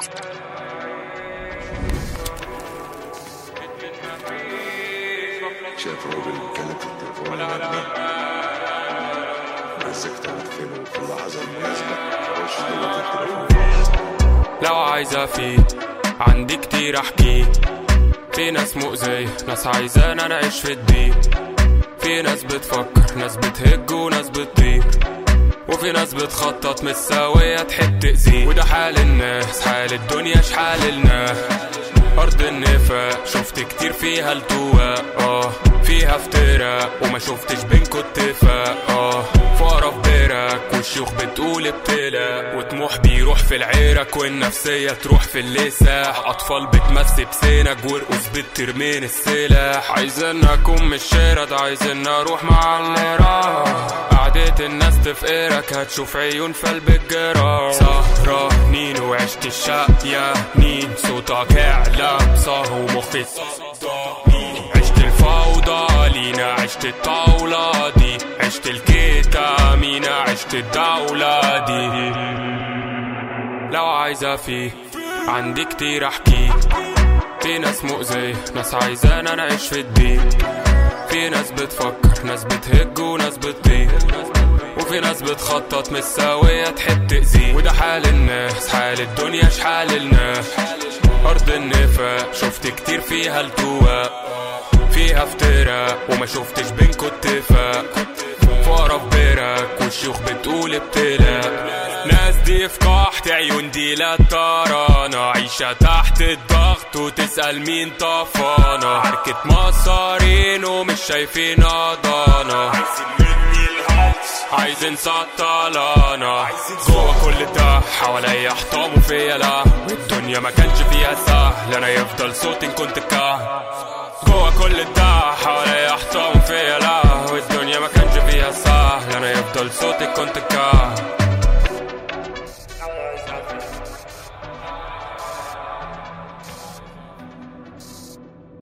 شاف راجل كانت التليفون مسكت عارفينه في اللحظة المناسبة واشتغلت التليفون. لو عايزة فيه عندي كتير احكيه، في ناس مؤذية، ناس عايزانا نعيش في الضيق، في ناس بتفكر، ناس بتهج وناس بتطير، وفي ناس بتخطط مش سوية تحب تأذيه. وده حال الناس، حال الدنيا شحال الناس. أرض النفاق شفت كتير فيها التواء، فيها افتراء وما شفتش بينكو اتفاق. فقرة في بيرك والشيوخ بتقول ابتلاء، وطموح بيروح في العيرك والنفسية تروح في اللساح. أطفال بتمسي بسينك ورقص بترمين السلاح. عايزين أكون مش شرد، عايزين أروح مع اللي راح. قعدة الناس تفقرك هتشوف عيون في قلب الجراح. سهرانين وعشت الشقيانين، صوتك اعلى صاه ومخي صدانين. عشت الفوضى لينا، عشت الطاولة دي، عشت الكتامينة، عشت الدولة دي. لو عايزة فيه عندي كتير احكيه، في ناس مؤذية، ناس عايزانا نعيش في الضيق، في ناس بتفكر، ناس بتهج وناس بتطير، وفي ناس بتخطط مش سوية تحب تأذيه. وده حال الناس، حال الدنيا شحال الناس. أرض النفاق شفت كتير فيها التواء، فيها افتراء وما شفتش بينكو اتفاق. فقرة في بيرك والشيوخ بتقول ابتلاء. ناس دي في قحط، عيون دي لا ترانا، عيشة تحت الضغط وتسأل مين طفانا. حركة مصارين ومش شايفين ضانا، عايزين سطلانة. جوا كل ده حواليا حطام وفيا لا، والدنيا ما كانش فيها سهل، انا يفضل صوتي كنت كاه. جوا كل ده حواليا حطام وفيا لا، والدنيا ما كانش فيها سهل، انا يفضل صوتي كنت كاه.